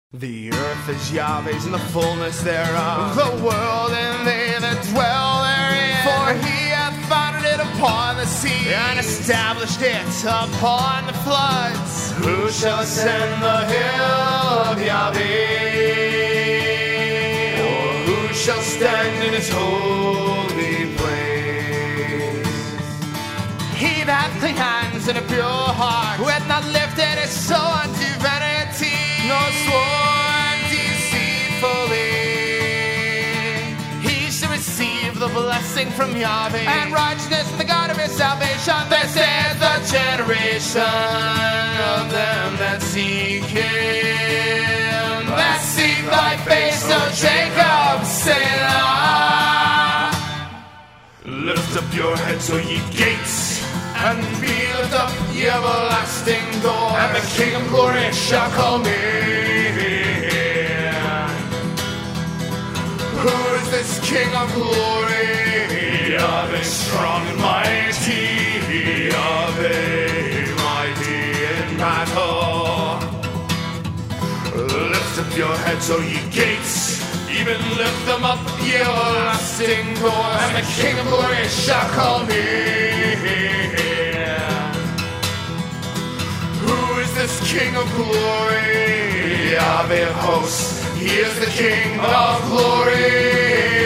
The earth is Yahweh's and the fullness thereof, the world and they that dwell therein. For he hath founded it upon the sea, and established it upon the floods. Who shall ascend the hill of Yahweh? Or who shall stand in his holy place? He that hath clean hands and a pure heart, who hath not lifted his soul unto vanity, nor sworn deceitfully, he shall receive the blessing from Yahweh, and righteousness from the God of his salvation. This is the generation of them that seek him, that seek thy face, O Jacob, Selah. Lift up your heads, O ye gates, and be lift up, ye everlasting doors, and the King of glory shall come in. Who is this King of glory? Yahweh strong and mighty, Yahweh mighty in battle. Lift up your heads, O ye gates, even lift them up, ye everlasting doors, and the King of glory shall come in. Who is this King of glory? Yahweh of hosts, he is the King of glory.